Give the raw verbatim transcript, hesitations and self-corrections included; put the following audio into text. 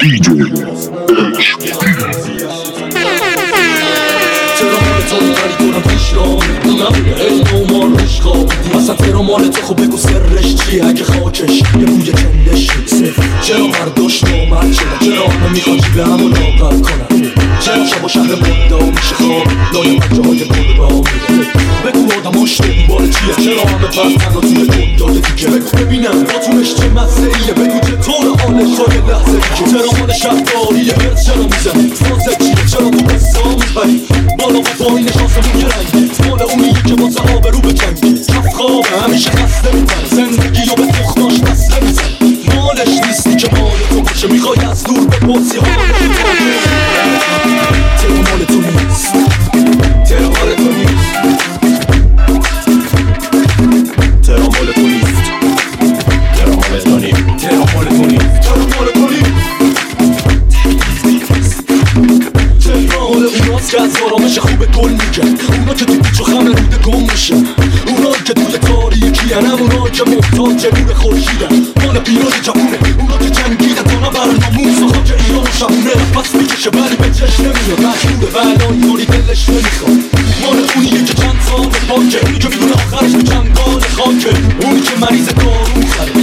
دی جی اچ پی. چرا مال تو میبری دورم پیش را نبوده ای نومار عشقا بودی اصلا ترا مال تو خب بگو سرش چیه اگه خاکش یه بوی کندش صفر. چرا مرداش نامرد شدن چرا همه میخوان جیبه همو لاغر کنن چرا شب و شهر مونده میشه خواب لای بچه های گل با میره بگو آدماش دنبال چیه چرا همه بستن و توی دنیای دیگه بگو ببینم باتونش چه مسئله ایه بگو چطور حالش های لحظه دیگه چرا مال شهرداریه برد چرا میزنی فازه چیه چرا تو قصه ها میبری بالا و پایین شانسمون یه رنگی مال اونیه که واسه آبرو بجنگی کف خواب همیشه خسته میبره زندگی و به تخماش بسته میزن مالش نیستی که مال تو باشه میخوای از دور بپرسی حالش چرا مال تو نیست چرا مال تو نیست چرا مال تو نیست چرا مال تو نیست چرا مال تو نیست چرا مال تو نیست چرا مال اوناست که از آرامش خوب گل میگن اونا که تو پیچ و خم روده گم میشن اونایی که توی تاریکی هن همونایی که محتاج نور خورشیدن مال پیران جوونه اونا که جنگیدن تا نبرن ناموس و خاک ایران و شبونه پس میکشه ولی به چش نمیاد مجبوره و الان یاری دلش نمیخواد مال اونیه که چند سال پاکه اونی که میدونه آخرش تو چنگال خاکه اونی که مریض دارو میخره